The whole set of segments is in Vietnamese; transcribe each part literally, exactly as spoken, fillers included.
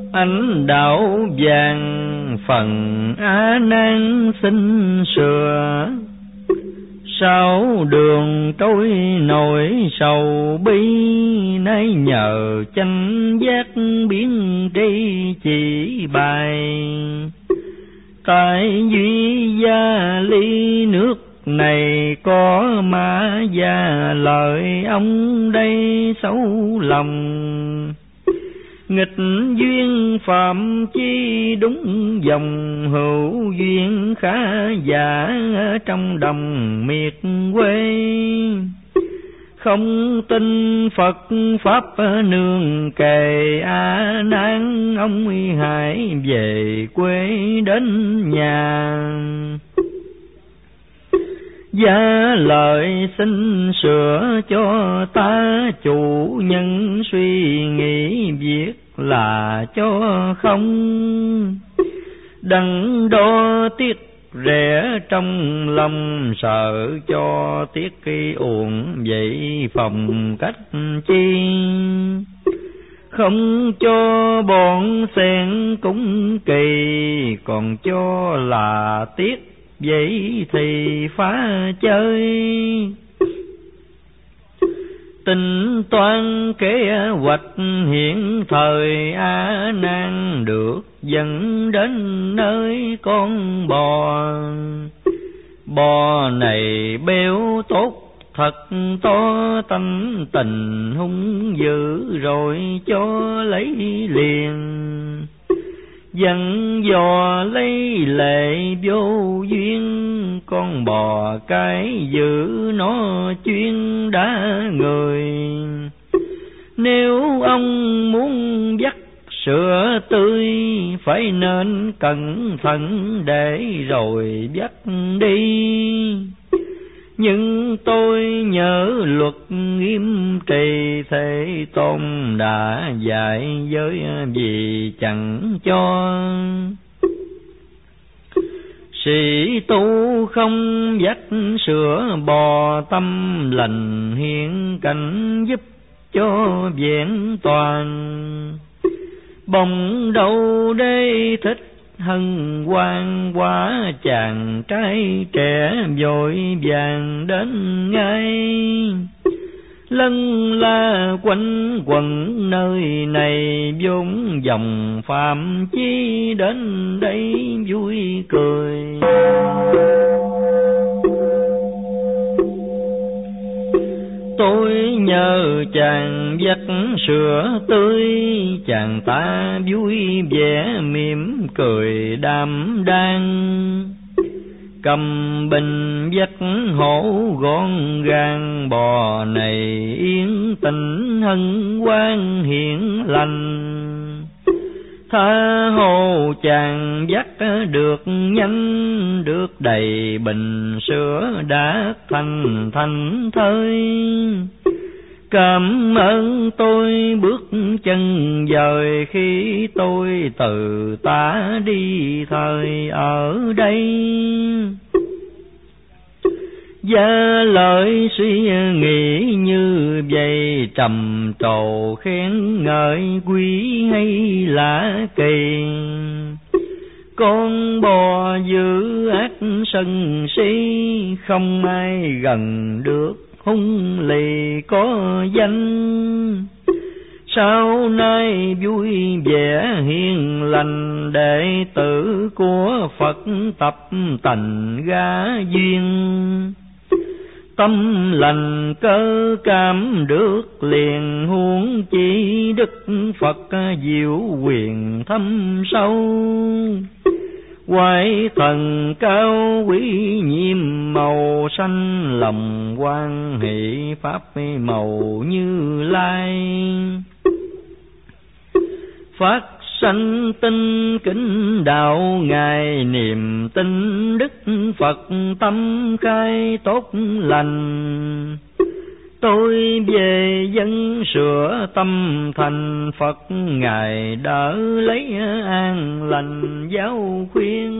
Ánh đạo vàng phần A Nan xin sửa, sao đường trôi nổi sầu bi, nay nhờ chánh giác biến tri chỉ bài. Tại duy gia ly nước này có ma gia lợi, ông đây xấu lòng. Nghịch duyên phạm chi đúng dòng, hữu duyên khá giả trong đồng miệt quê. Không tin Phật Pháp nương kề A Nan, ông hãy về quê đến nhà. Giá lợi xin sửa cho ta, chủ nhân suy nghĩ việc là cho không. Đặng đo tiết rẻ trong lòng, sợ cho tiết khi uổng vậy phòng cách chi. Không cho bọn sen cúng kỳ, còn cho là tiết vậy thì phá chơi. Tính toán kế hoạch hiện thời A Nan, được dẫn đến nơi con bò. Bò này béo tốt thật to, tánh tình hung dữ rồi cho lấy liền. Dặn dò lấy lệ vô duyên, con bò cái giữ nó chuyên đá người. Nếu ông muốn dắt sữa tươi, phải nên cẩn thận để rồi dắt đi. Nhưng tôi nhớ luật nghiêm trì, Thế Tôn đã dạy giới vì chẳng cho. Sĩ tu không dắt sữa bò, tâm lành hiện cảnh giúp cho vẹn toàn. Bồng đâu đây thích hân hoan quá, chàng trai trẻ vội vàng đến ngay. Lân la quanh quẩn nơi này, vốn dòng phạm chi đến đây vui cười. Tôi nhờ chàng dắt sữa tươi, chàng ta vui vẻ mỉm cười đam đang. Cầm bình dắt hổ gọn gàng, bò này yên tĩnh hân hoan hiển lành. Tha hồ chàng dắt được nhanh, được đầy bình sữa đã thành thành thơi. Cảm ơn tôi bước chân dời, khi tôi từ ta đi thời ở đây. Giá lợi suy nghĩ như vậy, trầm trồ khen ngợi quý hay lạ kỳ. Con bò dữ ác sân si, không ai gần được hung lì có danh. Sau nay vui vẻ hiền lành, đệ tử của Phật tập tành gá duyên. Tâm lành cơ cảm được liền, huống chi đức Phật diệu quyền thâm sâu. Quái thần cao quý nhiệm màu xanh, lòng quan hệ pháp màu Như Lai. Phát sanh tinh kính đạo ngài, niềm tin đức Phật tâm khai tốt lành. Tôi về dân sửa tâm thành Phật, ngài đỡ lấy an lành giáo khuyên.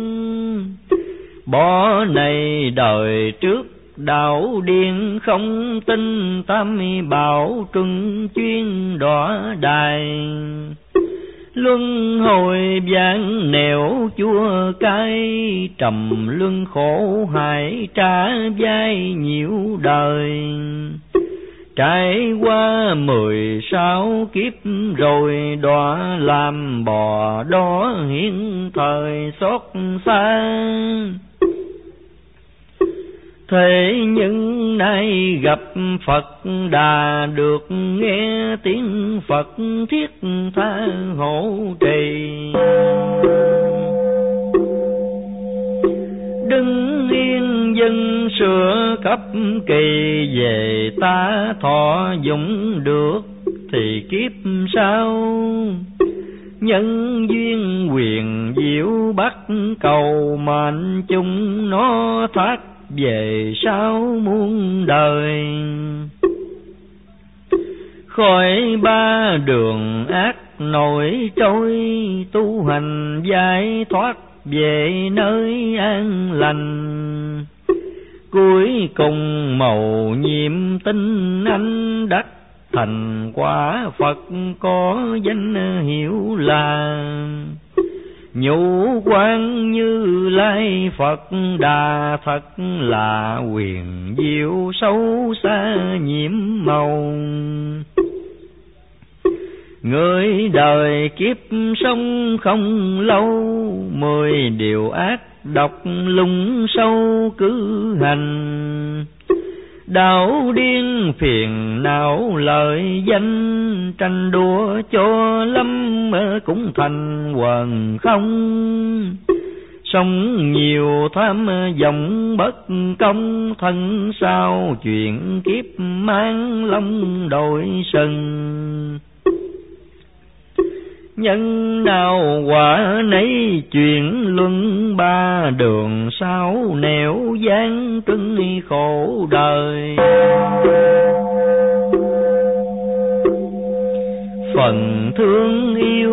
Bỏ này đời trước đạo điên, không tin tam bảo trung chuyên đọa đài. luân hồi vạn nẻo chua cay, trầm luân khổ hại trả vai nhiều đời. Trải qua mười sáu kiếp rồi đọa làm bò đó hiện thời xót xa. Thế nhưng nay gặp Phật Đà được nghe tiếng Phật thiết tha hộ trì. Đứng yên dân sửa cấp kỳ, về ta thọ dụng được thì kiếp sau. Nhân duyên quyền diệu bắt cầu mệnh chúng nó thác về sau muôn đời. Khỏi ba đường ác nổi trôi, tu hành giải thoát về nơi an lành. Cuối cùng mầu nhiệm tinh anh đắc thành quả Phật, có danh hiệu là Nhũ Quan Như Lai Phật Đà. Thật là quyền diệu sâu xa nhiễm màu. Người đời kiếp sống không lâu, mười điều ác độc lung sâu cứ hành. Đạo điên phiền não lợi danh, tranh đua cho lắm cũng thành quần không. Sống nhiều tham vọng bất công, thân sao chuyện kiếp mang long đội sừng. Nhân nào quả nấy chuyện luân ba đường, sáu nẻo gian trưng khổ đời. Phần thương yêu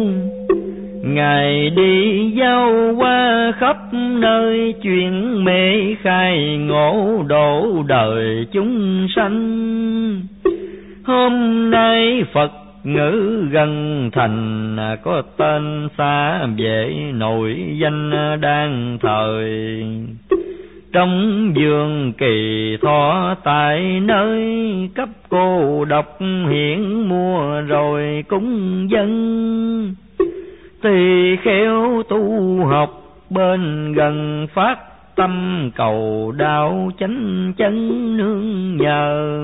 Ngài đi giao qua khắp nơi, chuyện mê khai ngộ độ đời chúng sanh. Hôm nay Phật ngữ gần thành, có tên xa vệ nội danh đang thời. Trong vườn kỳ thọ tại nơi, cấp cô độc hiển mua rồi cúng dân. Tỳ kheo tu học bên gần, phát tâm cầu đạo chánh chân nương nhờ.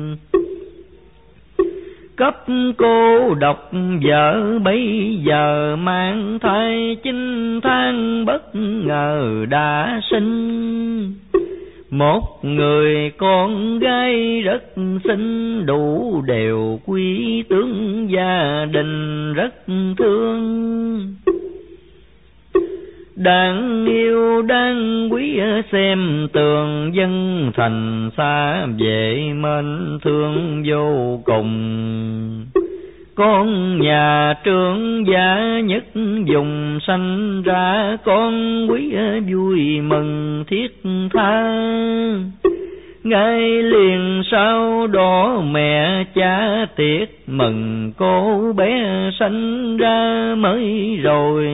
Cấp cô độc vợ bấy giờ mang thai chín tháng, bất ngờ đã sinh một người con gái rất xinh, đủ đều quý tướng gia đình rất thương. Đáng yêu đáng quý xem tường, dân thành xa về mến thương vô cùng. Con nhà trưởng gia nhất vùng sanh ra, con quý vui mừng thiết tha. Ngay liền sau đó mẹ cha tiệc mừng, cô bé sanh ra mới rồi.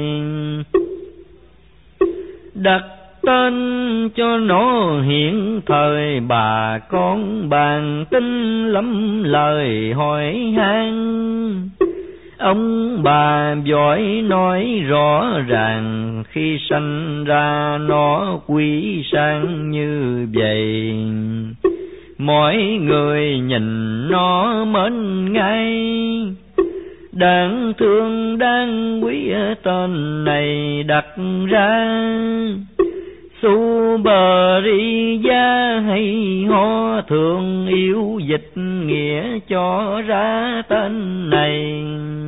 Đặt tên cho nó hiện thời, bà con bàn tin lắm lời hỏi han. Ông bà giỏi nói rõ ràng, khi sanh ra nó quý sang như vậy. Mọi người nhìn nó mến ngay, đáng thương đáng quý tên này đặt ra. Su-bờ-ri-gia hay ho, thường yêu dịch nghĩa cho ra tên này.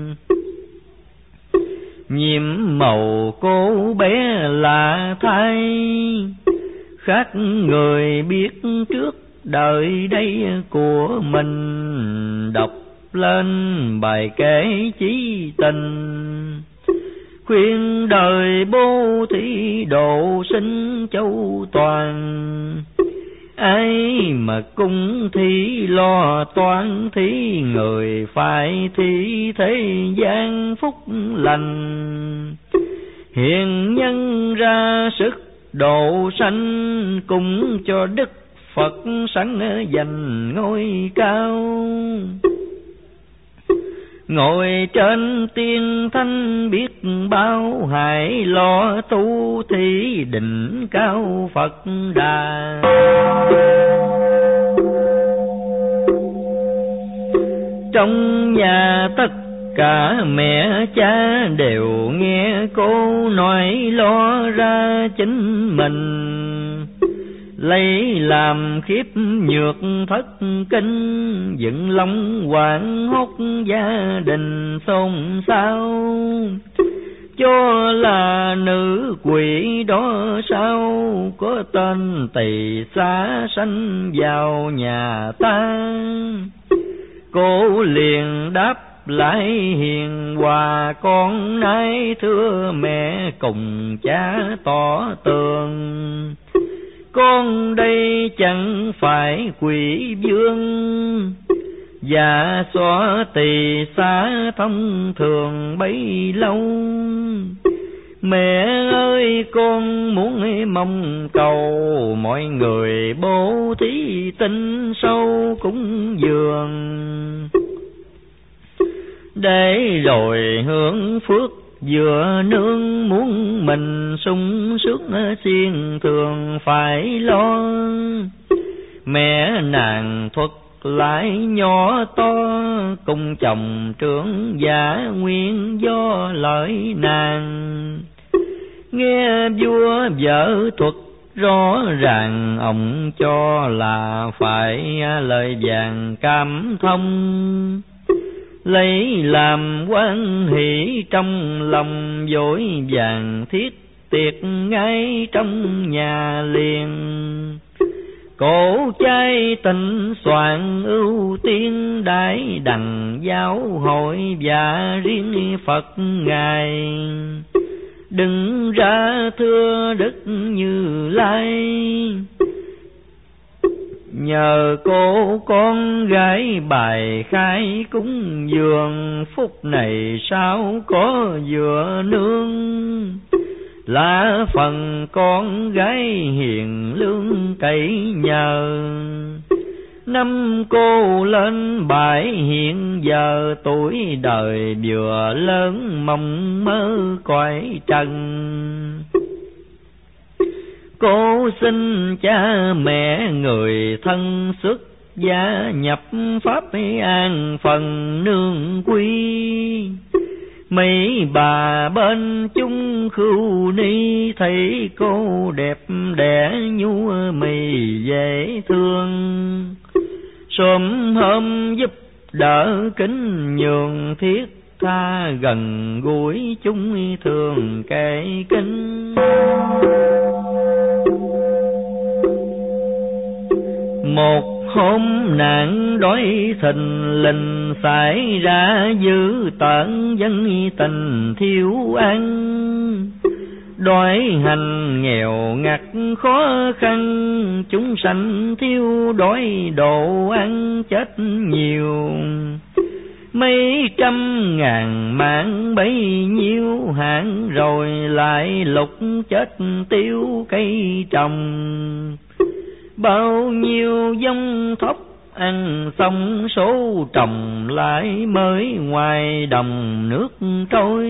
Nhiệm màu cô bé là thai, khác người biết trước đời đây của mình. Đọc lên bài kể chí tình, khuyên đời bố thí độ sinh châu toàn. ai mà cung thí lo toán thí, người phải thí thế gian phúc lành. Hiền nhân ra sức độ sanh, cùng cho Đức Phật sẵn dành ngôi cao. Ngồi trên tiên thanh biết bao, hãy lo tu thí đỉnh cao Phật Đà. Trong nhà tất cả mẹ cha đều nghe cô nói lo ra chính mình, lấy làm khiếp nhược thất kinh, dựng lòng hoảng hốt gia đình xôn xao. Cho là nữ quỷ đó sao, có tên tỳ xá sanh vào nhà ta. Cô liền đáp lại hiền hòa, con nay thưa mẹ cùng cha tỏ tường. Con đây chẳng phải quỷ vương, dạ xóa tỳ xá thông thường bấy lâu. Mẹ ơi con muốn mong cầu, mọi người bố thí tinh sâu cúng dường, để rồi hưởng phước vừa nương. Muốn mình sung sướng xiên thường phải lo, mẹ nàng thuật lại nhỏ to, cùng chồng trưởng giả nguyên do lợi nàng. Nghe vua vợ thuật rõ ràng, ông cho là phải lời vàng cam thông. Lấy làm quan hỷ trong lòng, vội vàng thiết tiệc ngay trong nhà liền. Cổ trai tịnh soạn ưu tiên, đãi đặng giáo hội và riêng Phật ngài. Đừng ra thưa Đức Như Lai, nhờ cô con gái bài khai cúng dường. Phúc này sao có vừa nương, là phần con gái hiền lương cậy nhờ. Năm cô lên bãi hiện giờ, tuổi đời vừa lớn mong mơ cõi trần. Cô xin cha mẹ người thân xuất gia, nhập pháp an phần nương quy. Mấy bà bên chung khưu ni, thấy cô đẹp đẽ nhu mì dễ thương. Sớm hôm giúp đỡ kính nhường, thiết tha gần gũi chúng thường kể kinh. Một hôm nạn đói thình lình xảy ra, dữ tợn dân tình thiếu ăn. Đói hành nghèo ngặt khó khăn, chúng sanh thiếu đói đồ ăn chết nhiều. Mấy trăm ngàn mạng bấy nhiêu hạn, rồi lại lục chết tiêu cây trồng. Bao nhiêu dông thóc ăn xong, số trồng lại mới ngoài đồng nước trôi.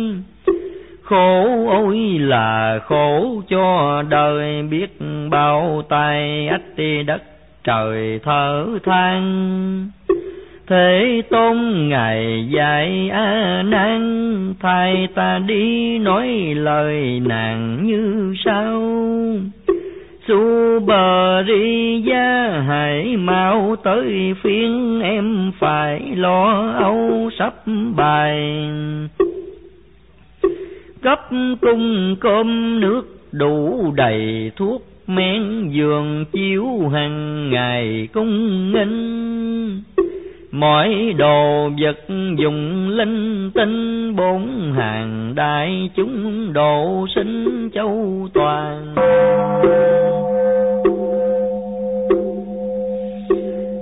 Khổ ôi là khổ cho đời, biết bao tay ách đất trời thở than. Thế Tôn ngài dạy A Nan, thay ta đi nói lời nàng như sau. Su bờ ri gia hãy mau tới phiên em, phải lo âu sắp bài. Cấp cung cơm nước đủ đầy, thuốc men giường chiếu hàng ngày cung nghênh. Mọi đồ vật dùng linh tinh, bốn hàng đại chúng độ sinh châu toàn.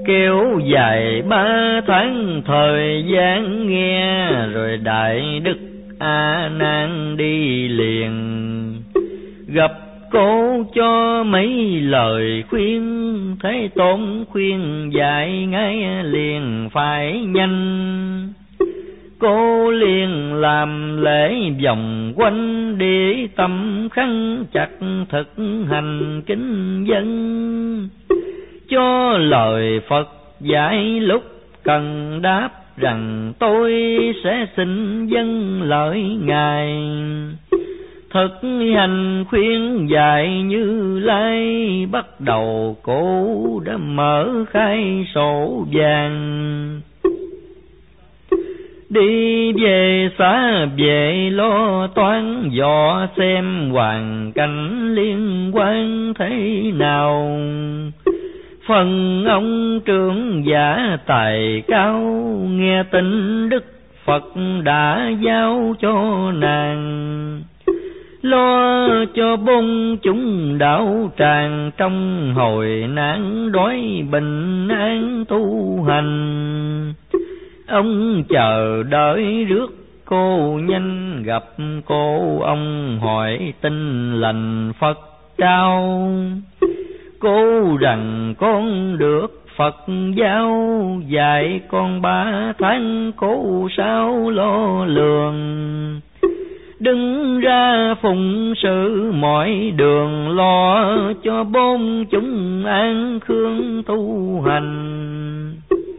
kéo dài ba tháng thời gian nghe, rồi đại đức A Nan đi liền, gặp cô cho mấy lời khuyên. Thế Tôn khuyên dạy ngay liền phải nhanh, cô liền làm lễ vòng quanh, để tâm khăn chặt thực hành kính dân. Cho lời Phật dạy lúc cần đáp rằng, tôi sẽ xin dâng lời Ngài. Thực hành khuyên dạy Như Lai, bắt đầu cô đã mở khai sổ vàng. Đi về xã về lo toán, dò xem hoàn cảnh liên quan thế nào. Phần ông trưởng giả tài cao, nghe tin Đức Phật đã giao cho nàng. Lo cho bốn chúng đạo tràng, trong hồi nạn đói bình an tu hành. Ông chờ đợi rước cô nhanh gặp cô, ông hỏi tin lành Phật trao. Cô rằng con được Phật giáo, dạy con ba tháng cô sao lo lường. Đứng ra phụng sự mọi đường, lo cho bốn chúng an khương tu hành.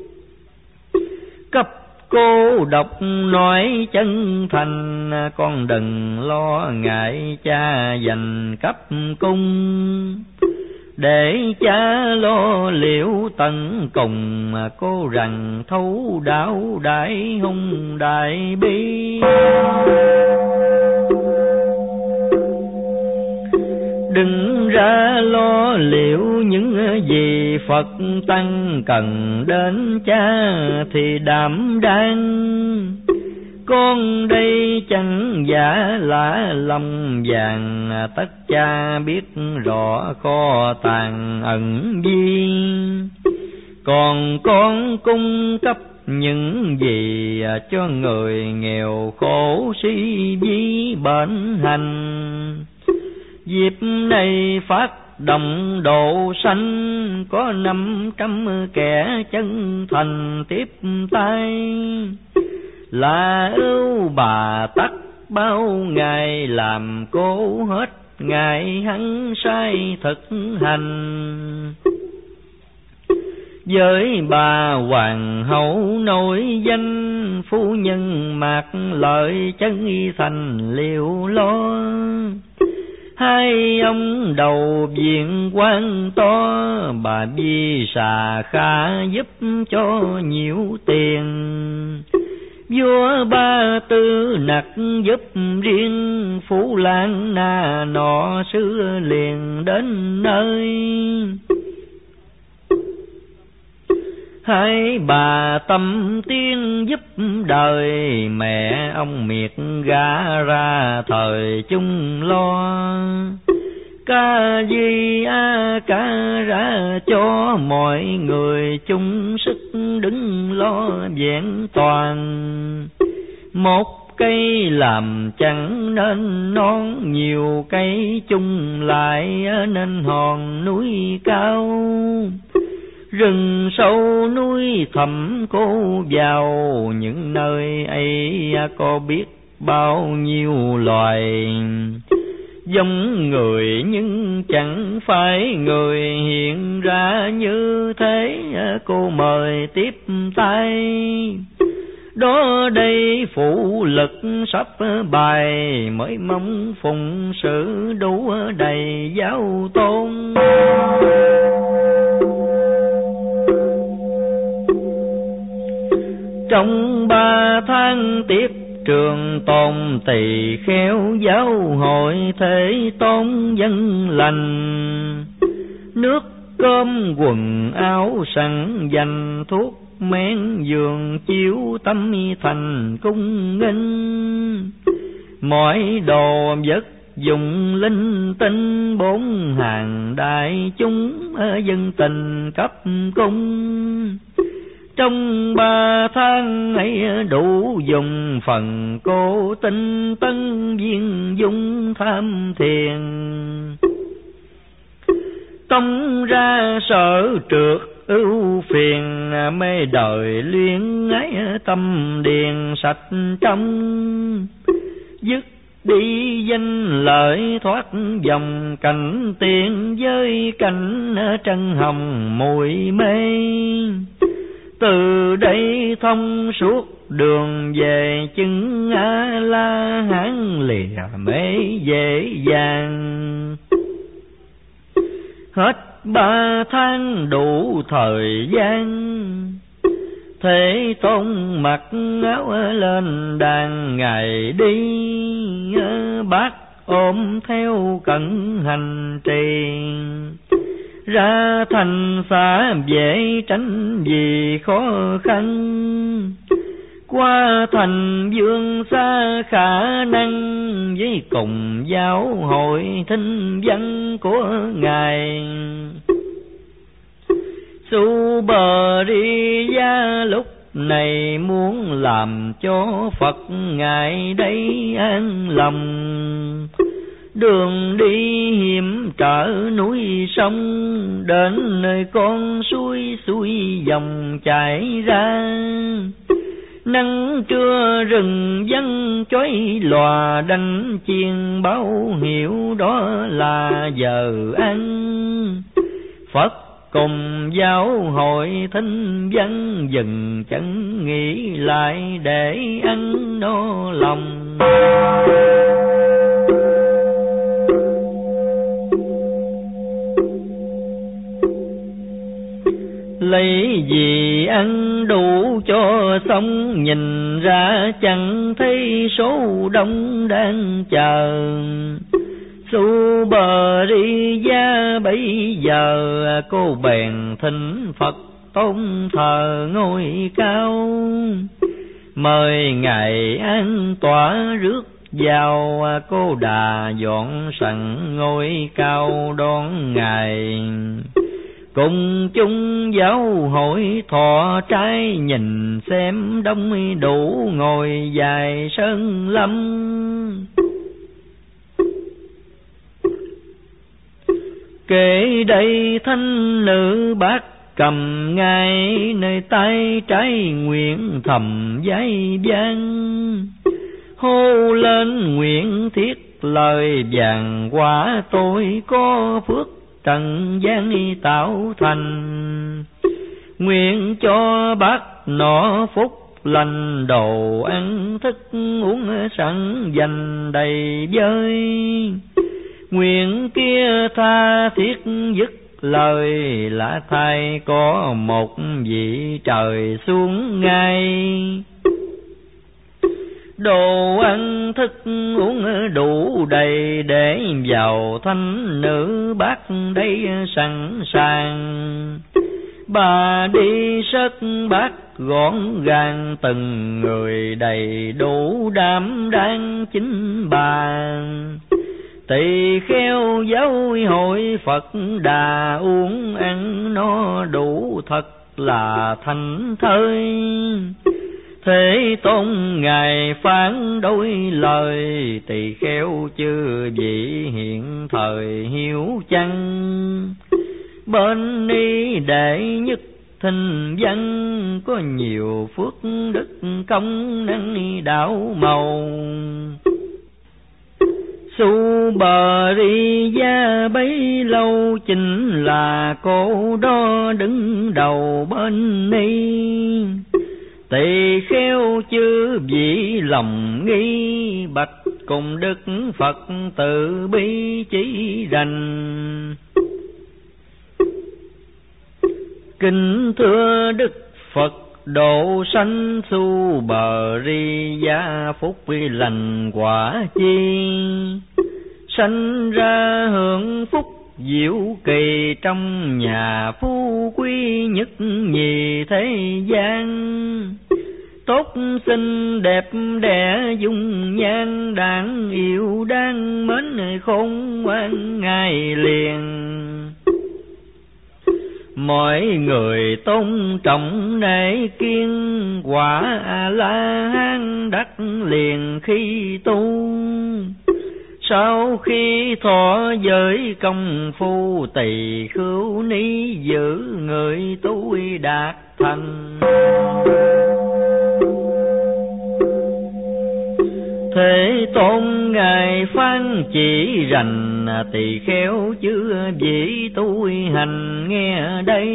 Cấp cô độc nói chân thành, con đừng lo ngại cha dành cấp cung. Để cha lo liệu tận cùng, cô rằng thấu đạo đại hung đại bi. Đừng ra lo liệu những gì Phật tăng cần đến cha thì đảm đang. Con đây chẳng giả lạ lòng vàng, tất cha biết rõ kho tàng ẩn vi. Còn con cung cấp những gì cho người nghèo khổ si ví bệnh hành. Dịp này phát động độ sanh, có năm trăm kẻ chân thành tiếp tay. Là ưu bà tắc bao ngày, làm cô hết ngày hăng say thực hành. Với bà hoàng hậu nổi danh, phu nhân mạc lợi chân thành liều lo. Hai ông đầu viện quan to, bà Bi Xà Kha giúp cho nhiều tiền. Vua Ba Tư Nặc giúp riêng, Phú Lan Na nọ xứ liền đến nơi. Hai bà tâm tiên giúp đời, mẹ ông miệt gả ra thời chung lo. Ca Di A Ca ra cho mọi người chung sức đứng lo vẹn toàn. Một cây làm chẳng nên non, nhiều cây chung lại nên hòn núi cao. Rừng sâu núi thẳm cô vào, những nơi ấy có biết bao nhiêu loài. Giống người nhưng chẳng phải người, hiện ra như thế cô mời tiếp tay. Đó đây phụ lực sắp bài, mới mong phụng sự đủ đầy giáo tôn. Trong ba tháng tiếp trường tôn, tỳ khéo giáo hội Thế Tôn dân lành. Nước cơm quần áo sẵn dành, thuốc men giường chiếu tâm thành cung nghênh. Mọi đồ vật dùng linh tinh, bốn hàng đại chúng dân tình cấp cung. Trong ba tháng ấy đủ dùng phần cô tinh tấn viên dung tham thiền. Tông ra sở trượt ưu phiền, mê đời luyến ái tâm điền sạch trong. Dứt đi danh lợi thoát dòng, cảnh tiền với cảnh trân hồng mùi mê. Từ đây thông suốt đường về chứng A La Hán, lìa mê dễ dàng. Hết ba tháng đủ thời gian, Thế Tôn mặc áo lên đàn ngày đi. Bác ôm theo cẩn hành trì, ra thành xã dễ tránh vì khó khăn. Qua thành vương xa khả năng, với cùng giáo hội thinh văn của Ngài. Su-bờ-ri-ya lúc này muốn làm cho Phật Ngài đây an lòng. Đường đi hiểm trở núi sông, đến nơi con suối suối dòng chảy ra. Nắng trưa rừng vắng chói lòa, đánh chiên báo hiệu đó là giờ ăn. Phật cùng giáo hội thinh văn dừng chân nghỉ lại, để ăn no lòng. Lấy gì ăn đủ cho xong, nhìn ra chẳng thấy số đông đang chờ. Su-bờ-ri-ya bấy giờ, cô bèn thỉnh Phật tôn thờ ngôi cao. Mời Ngài an tọa rước vào, cô đà dọn sẵn ngôi cao đón Ngài. Cùng chung giáo hội thọ trai, nhìn xem đông đủ ngồi dài sơn lâm. Kể đây thanh nữ bác cầm ngay, nơi tay trái nguyện thầm giấy vang. Hô lên nguyện thiết lời vàng, quả tôi có phước trần gian tạo thành. Nguyện cho bác nọ phúc lành, đồ ăn thức uống sẵn dành đầy vơi. Nguyện kia tha thiết dứt lời, lạ thay có một vị trời xuống ngay. Đồ ăn thức uống đủ đầy, để vào thanh nữ bác đây sẵn sàng. Bà đi sất bát gọn gàng, từng người đầy đủ đám đang chính bàn. Tỳ kheo giáo hội Phật Đà, uống ăn no đủ thật là thành thơi. Thế Tôn Ngài phán đối lời, tỳ kheo chư vị hiện thời hiếu chăng. Bên ni đệ nhất thinh văn, có nhiều phước đức công năng đạo màu. Su-bờ-ri-ya bấy lâu chính là cô đó đứng đầu bên ni. Tỳ kheo chư vị lòng nghi, bạch cùng Đức Phật từ bi chỉ rành. Kính thưa Đức Phật độ sanh, Su-bờ-ri-ya phúc lành quả chi. Sanh ra hưởng phúc diệu kỳ, trong nhà phú quý nhất nhì thế gian. tốt xinh đẹp đẽ dung nhan đáng yêu đáng mến khôn ngoan ngày liền. Mọi người tôn trọng nể kiên quả La Hán đắc liền khi tu. Sau khi thọ giới công phu tỳ khưu ni giữ người tu đạt thành. Thế Tôn ngài phán chỉ rành tỳ kheo chưa vị tu hành nghe đây.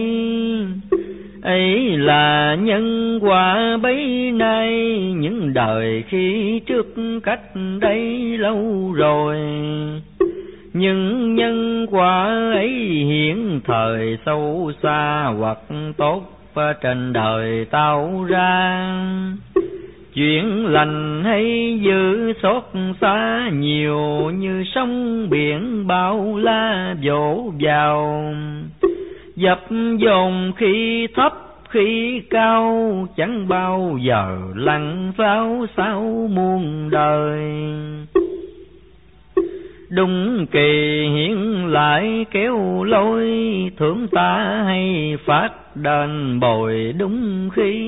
Ấy là nhân quả bấy nay những đời khi trước cách đây lâu rồi. Nhưng nhân quả ấy hiện thời sâu xa hoặc tốt trên đời tạo ra. Chuyện lành hay dữ xót xa nhiều như sóng biển bao la vỗ vào. Dập dồn khi thấp khi cao chẳng bao giờ lặng pháo sao muôn đời. Đúng kỳ hiện lại kéo lối thưởng ta hay phát đền bồi đúng khi.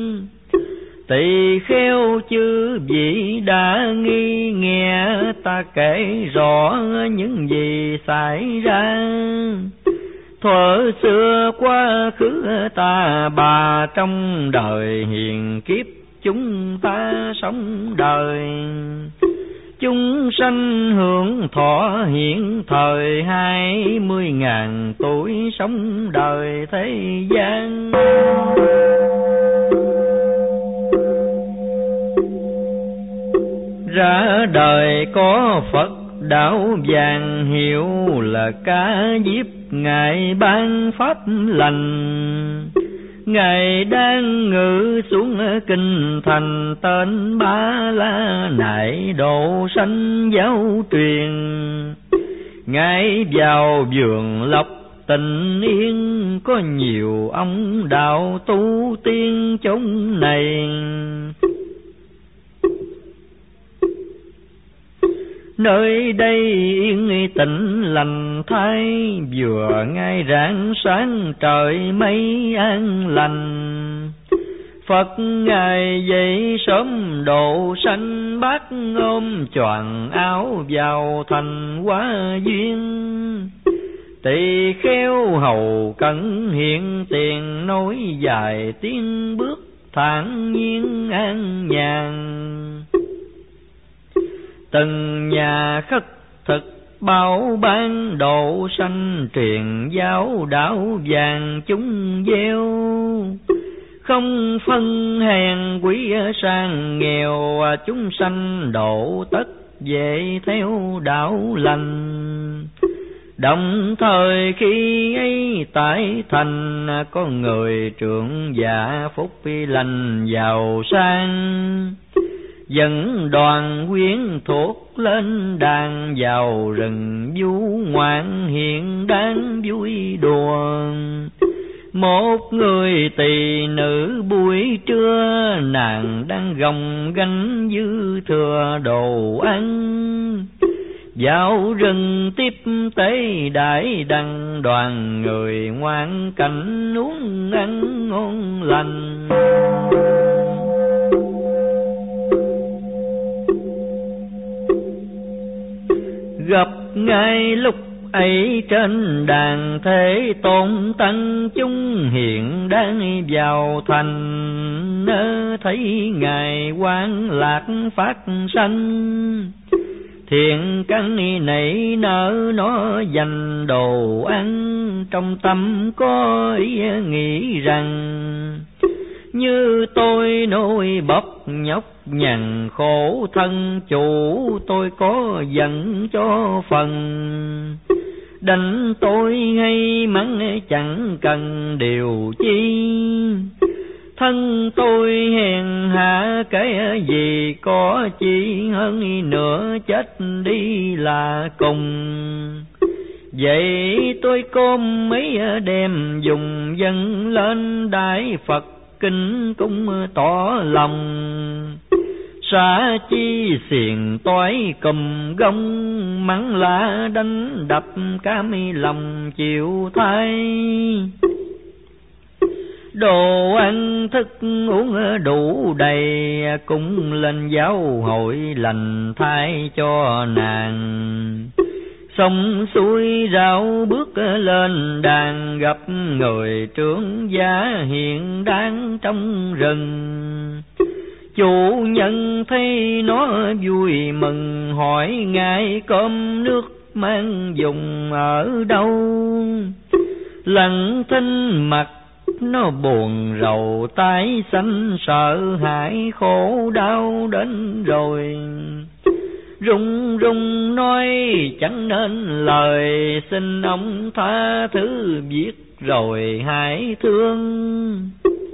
Tỳ kheo chư vị đã nghi nghe ta kể rõ những gì xảy ra. Thuở xưa quá khứ ta bà trong đời hiền kiếp chúng ta sống đời. Chúng sanh hưởng thọ hiện thời hai mươi ngàn tuổi sống đời thế gian. Ra đời có Phật đạo vàng hiệu là Ca Diếp, Ngài ban pháp lành. Ngài đang ngự xuống kinh thành tên Ba La Nại độ sanh giáo truyền. Ngài vào vườn lộc tình yên có nhiều ông đạo tu tiên chốn này. Nơi đây yên tĩnh lành thay, vừa ngay rạng sáng trời mây an lành. Phật Ngài dậy sớm độ sanh, bát ôm choàng áo vào thành Hóa Duyên. Tỳ kheo hầu cẩn hiện tiền, nói dài tiếng bước thản nhiên an nhàn. Từng nhà khất thực bao ban độ sanh, truyền giáo đạo vàng chúng gieo. Không phân hèn quý sang nghèo, chúng sanh độ tất về theo đạo lành. Đồng thời khi ấy tại thành, có người trưởng giả phúc lành giàu sang. Dẫn đoàn quyến thuộc lên đàn, vào rừng du ngoạn hiện đáng vui đùa. Một người tỳ nữ buổi trưa, nàng đang gồng gánh dư thừa đồ ăn. Vào rừng tiếp tế đại đăng, đoàn người ngoan cảnh uống ăn ngon lành. Gặp ngay lúc ấy trên đàn, Thế Tôn tăng chúng hiện đang vào thành. Thấy Ngài quan lạc phát sanh, thiện căn nảy nở nó dành đồ ăn. Trong tâm có ý nghĩ rằng, như tôi nôi bọc nhọc nhằn khổ thân, chủ tôi có giận cho phần. Đành tôi hay mắng chẳng cần điều chi, thân tôi hèn hạ cái gì có chi hơn nữa chết đi là cùng. Vậy tôi côm mấy đêm dùng dâng lên Đại Phật kính cũng tỏ lòng. Xa chi xiềng toái cùm gông, mắng la đánh đập cam lòng chịu thay. Đồ ăn thức uống đủ đầy, cũng lên giáo hội lành thay cho nàng. Sông suối rau bước lên đàn, gặp người trưởng gia hiện đang trong rừng. Chủ nhân thấy nó vui mừng, hỏi ngài cơm nước mang dùng ở đâu. Lặng thinh mặt nó buồn rầu, tái xanh sợ hãi khổ đau đến rồi. Run run nói chẳng nên lời, xin ông tha thứ biết rồi hãy thương.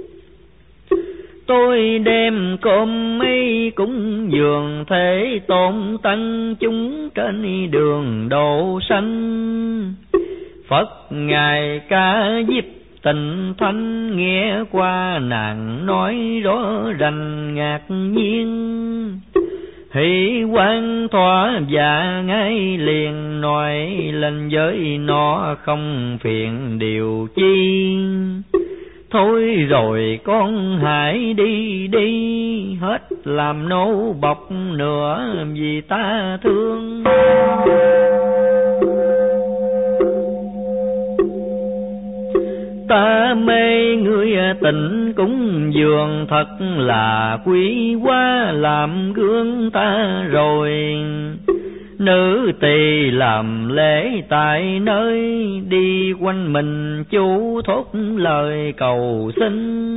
Tôi đem cơm ấy cúng dường, thế tôn tăng chúng trên đường độ sanh. Phật ngài ca diếp tình thanh, nghe qua nàng nói rõ rành ngạc nhiên. Hỷ quan thỏa dạ ngay liền, nói lên với nó không phiền điều chi. Thôi rồi con hãy đi đi, hết làm nô bọc nữa vì ta thương. Ta mê người tình cúng dường, thật là quý quá làm gương ta rồi. Nữ tỳ làm lễ tại nơi, đi quanh mình chú thốt lời cầu xin.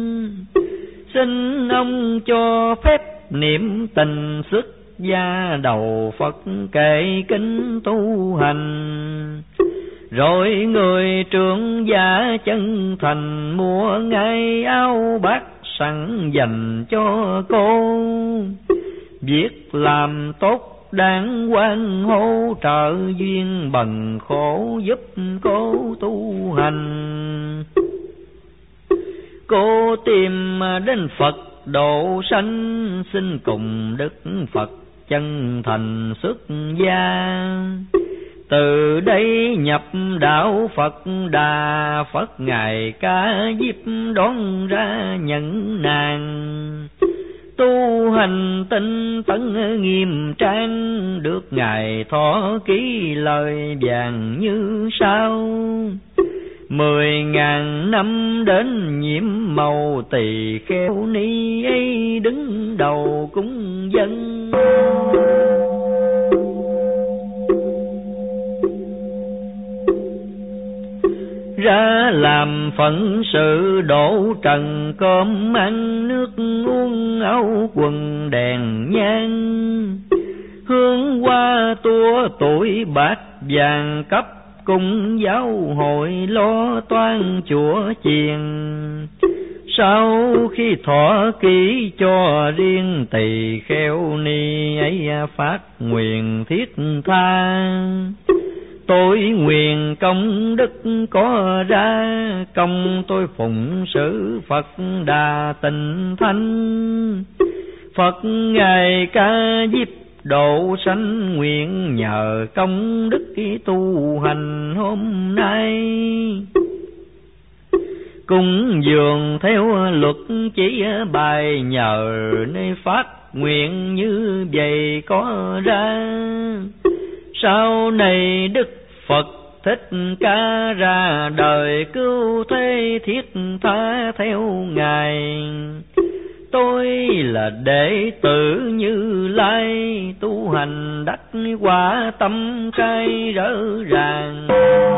Xin ông cho phép niệm tình xuất gia đầu Phật, kệ kinh tu hành. Rồi người trưởng giả chân thành, mua ngay áo bát sẵn dành cho cô. Việc làm tốt đáng hoan hô, trợ duyên bần khổ giúp cô tu hành. Cô tìm đến Phật độ sanh, xin cùng Đức Phật chân thành xuất gia. Từ đây nhập đạo Phật Đà, Phật ngài ca diếp đón ra nhận nàng. Tu hành tinh tấn nghiêm trang, được ngài thọ ký lời vàng như sau. Mười ngàn năm đến nhiễm màu, tỳ kheo ni ấy đứng đầu cúng dân. Ra làm phận sự độ trần, cơm ăn nước uống áo quần đèn nhang. Hương hoa tua tuổi bát vàng, cấp cùng giáo hội lo toan chùa chiền. Sau khi thọ ký cho riêng, tỳ kheo ni ấy phát nguyện thiết tha. Tôi nguyện công đức có ra, công tôi phụng sự Phật Đà tình thanh. Phật ngài ca diếp độ sanh, nguyện nhờ công đức tu hành hôm nay. Cúng dường theo luật chỉ bài, nhờ nơi phát nguyện như vậy có ra. Sau này Đức Phật Thích Ca ra đời, cứu thế thiết tha theo ngài. Tôi là đệ tử Như Lai, tu hành đắc quả tâm trai rỡ ràng.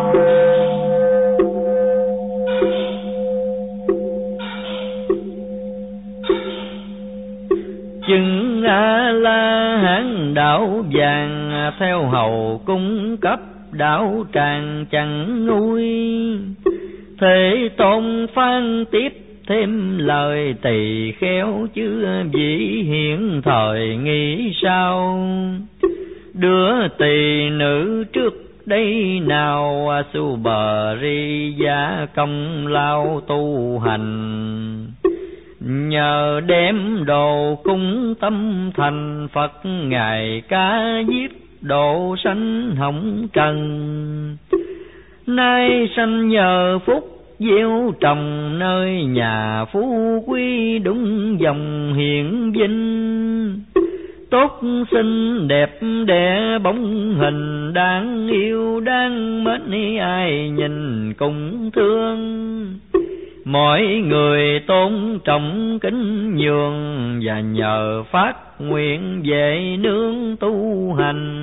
Chừng A La Hán đạo vàng, theo hầu cung cấp đạo tràng chẳng nguôi. Thế Tôn phán tiếp thêm lời, tỳ kheo chưa vị hiện thời nghĩ sao. Đứa tỳ nữ trước đây nào, su bờ ri gia công lao tu hành. nhờ đem đồ cúng tâm thành Phật, ngài ca diếp độ sanh hồng trần. Nay sanh nhờ phúc gieo trồng, nơi nhà phú quý đúng dòng hiển vinh. Tốt xinh đẹp đẽ bóng hình, đáng yêu đáng mến ai nhìn cùng thương. Mọi người tôn trọng kính nhường, và nhờ phát nguyện về nương tu hành.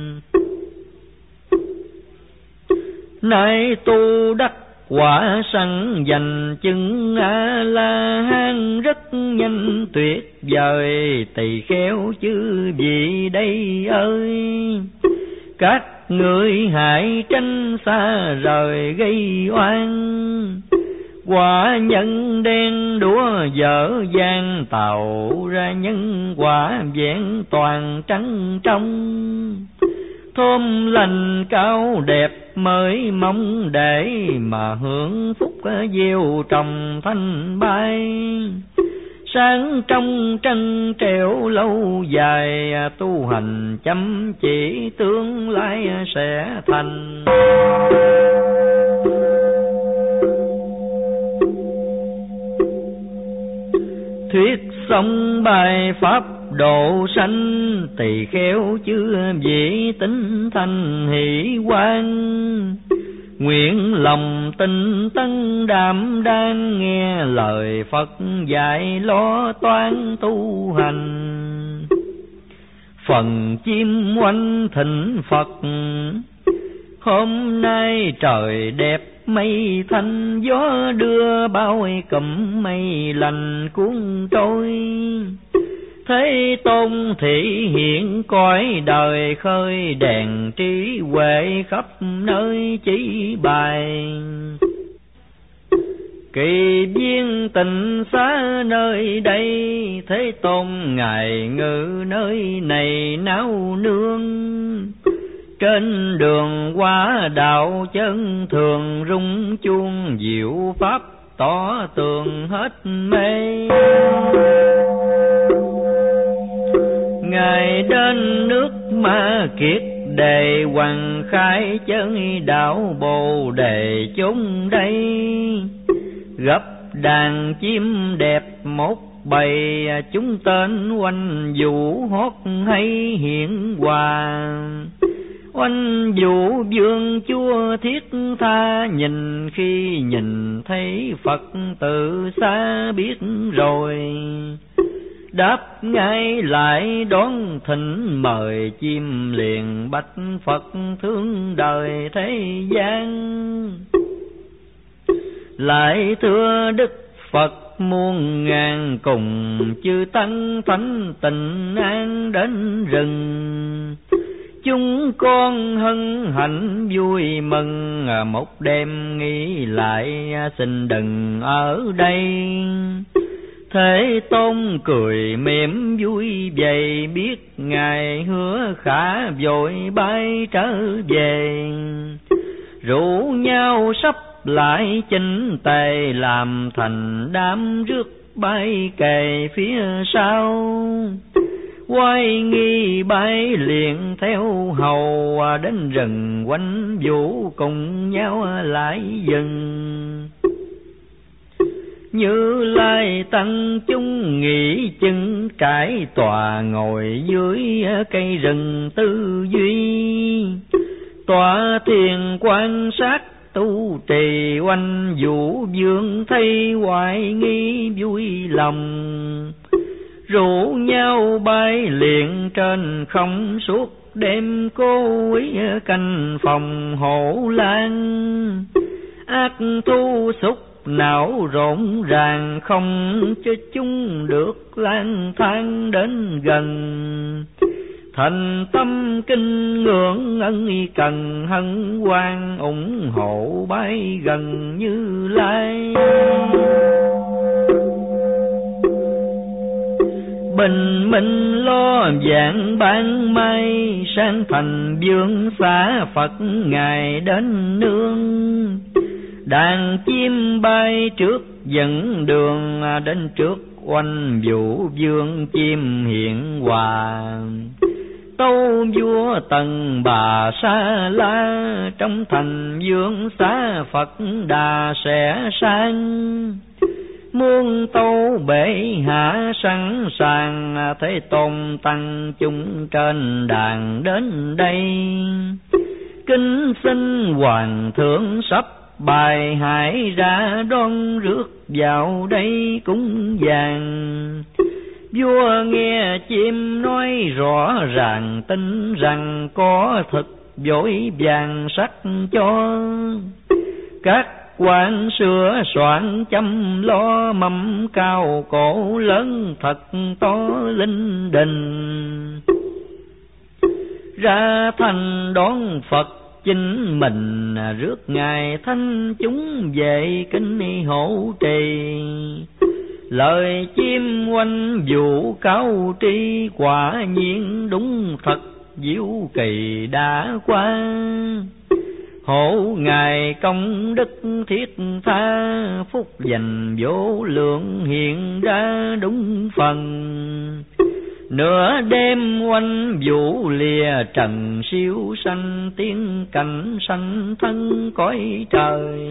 Nay tu đắc quả sanh dành chứng A La Hán, rất nhanh tuyệt vời. Tỳ kheo chư vị đây ơi, các ngươi hãy tránh xa rời gây oan. Quả nhân đen đũa dở dang, tạo ra nhân quả vẹn toàn trắng trong. Thơm lành cao đẹp mới mong, để mà hưởng phúc gieo trồng thanh bay. Sáng trong trăng trẻo lâu dài, tu hành chăm chỉ tương lai sẽ thành. Thuyết xong bài pháp độ sanh, tỳ kheo chư vị tính thanh hỷ quan. Nguyện lòng tinh tấn đảm đang, nghe lời Phật dạy lo toán tu hành. Phần chim oanh thịnh Phật, hôm nay trời đẹp mây thanh. Gió đưa bao cụm mây lành cuốn trôi. Thế Tôn thị hiện cõi đời, khơi đèn trí huệ khắp nơi chỉ bài. Kỳ viên tịnh xá nơi đây, Thế Tôn ngài ngự nơi này náo nương. Trên đường qua đạo chân thường, rung chuông diệu pháp tỏ tường hết mê. Ngài đến nước Ma Kiệt Đề, hoàng khai chân đạo Bồ Đề chốn đây. Gấp đàn chim đẹp một bầy, chúng tên oanh vũ hót hay hiện hòa. Oanh vũ vương chúa thiết tha, nhìn khi nhìn thấy Phật từ xa biết rồi. Đáp ngay lại đón thỉnh mời, chim liền bạch Phật thương đời thế gian. Lại thưa Đức Phật muôn ngàn, cùng chư tăng thánh tình an đến rừng. Chúng con hân hạnh vui mừng, một đêm nghỉ lại xin đừng ở đây. Thế Tôn cười mỉm vui vậy, biết ngài hứa khả vội bay trở về. Rủ nhau sắp lại chinh tề, làm thành đám rước bay kề phía sau. Quay nghi bay liền theo hầu, đến rừng quanh vũ cùng nhau lại dừng. Như Lai tăng chúng nghỉ chân, trải tòa ngồi dưới cây rừng tư duy. Tòa thiền quan sát tu trì, oanh vũ vương thấy hoài nghi vui lòng. Rủ nhau bay liền trên không, suốt đêm cố ý canh phòng hộ lan. Ác thu xúc não rộn ràng, không cho chúng được lang thang đến gần. Thành tâm kinh ngưỡng ân cần, hân hoan ủng hộ bay gần Như Lai. Bình minh lo vạn ban mai, sang thành vương xá Phật ngài đến nương. Đàn chim bay trước dẫn đường, đến trước oanh vũ vương chim hiện hòa. Tâu vua Tần Bà Sa La, trong thành vương xá Phật Đà sẽ sang. Muôn tâu bệ hạ sẵn sàng, Thế Tôn tăng chúng trên đàn đến đây. Kính xin hoàng thượng sắp bài hải ra, đón rước vào đây cúng dường. Vua nghe chim nói rõ ràng, tin rằng có thực vội vàng sắc cho. Các quan sửa soạn chăm lo, mâm cao cổ lớn thật to linh đình. Ra thành đón Phật chính mình, rước ngài thánh chúng về kinh hộ trì. Lời chim oanh vũ cáo tri, quả nhiên đúng thật diệu kỳ đã qua. Hộ ngài công đức thiết tha, phúc dành vô lượng hiện ra đúng phần. Nửa đêm oanh vũ lìa trần, siêu sanh tiếng cảnh sanh thân cõi trời.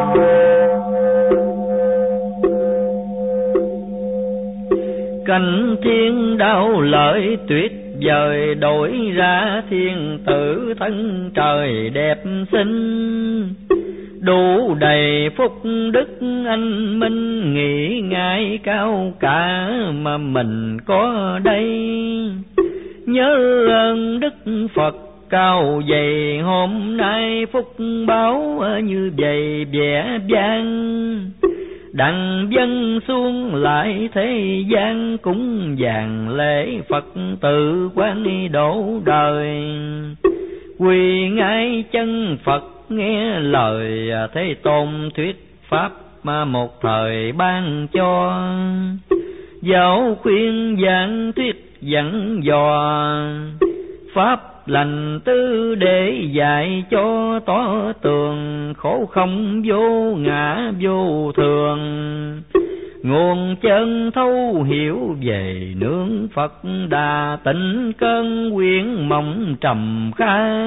Cảnh thiên đạo lợi tuyệt vời, đổi ra thiên tử thân trời đẹp xinh. Đủ đầy phúc đức anh minh, nghĩ ngài cao cả mà mình có đây. Nhớ ơn đức Phật cao dày, hôm nay phúc báo như vậy vẻ vang. Đặng dân xuống lại thế gian, cúng dường lễ Phật tự quán độ đời. Quỳ ngay chân Phật nghe lời, Thế Tôn thuyết pháp mà một thời ban cho. Giáo khuyên giảng thuyết dẫn dò, pháp lành tư để dạy cho tỏ tường. Khổ không vô ngã vô thường, nguồn chân thấu hiểu về nương Phật Đà. Tịnh cơn quyển mộng trầm kha,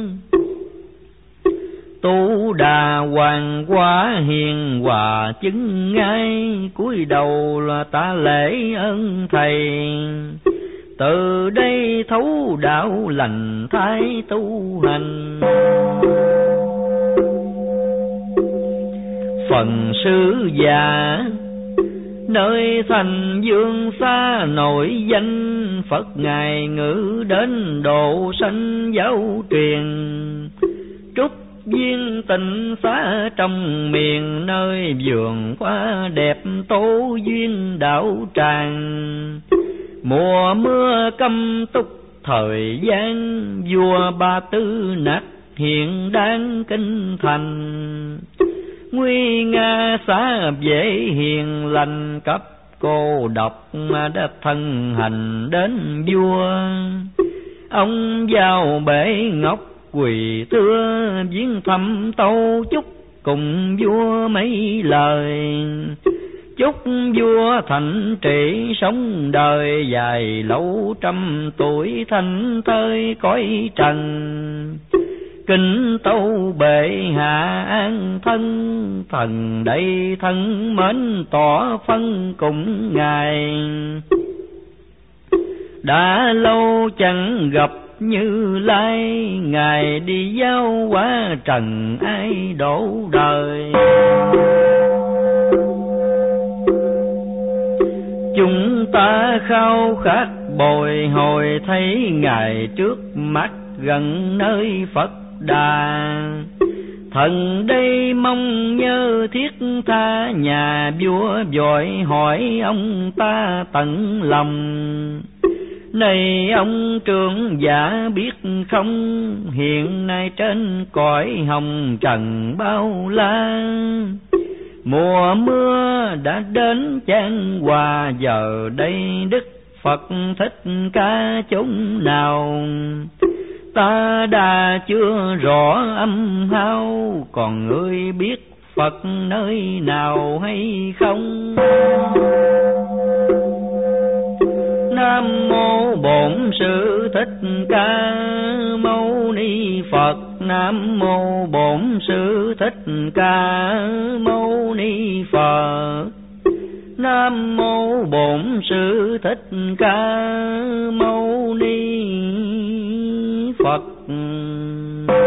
Tu Đà hoàng quá hiền hòa chứng ngay. Cúi đầu là ta lễ ơn thầy, từ đây thấu đạo lành thái tu hành. Phần sư già nơi thành dương xa nổi danh, Phật ngài ngữ đến độ sanh giáo truyền. Trúc viên tịnh xá trong miền, nơi vườn hoa đẹp tố duyên đạo tràng. Mùa mưa căm túc thời gian, vua Ba Tư Nặc hiện đang kinh thành. Nguy nga xá dễ hiền lành, cấp cô độc mà đã thân hành đến vua. Ông vào bể ngọc quỳ thưa, viếng thăm tâu chúc cùng vua mấy lời. Chúc vua thạnh trị sống đời dài lâu, trăm tuổi thanh thơi cõi trần. Kính tâu bệ hạ an thân, thần đây thân mến tỏ phân cùng ngài. Đã lâu chẳng gặp Như Lai, ngài đi giao quá trần ai đổ đời. Chúng ta khao khát bồi hồi, thấy ngài trước mắt gần nơi Phật Đà. Thần đây mong nhớ thiết tha, nhà vua vội hỏi ông ta tận lòng. Này ông trưởng giả biết không, hiện nay trên cõi hồng trần bao la. Mùa mưa đã đến chan hòa, giờ đây Đức Phật Thích Ca chốn nào. Ta đã chưa rõ âm hao, còn ngươi biết Phật nơi nào hay không? Nam mô Bổn Sư Thích Ca Mâu Ni Phật. Nam mô Bổn Sư Thích Ca Mâu Ni Phật. Nam mô Bổn Sư Thích Ca Mâu Ni Phật.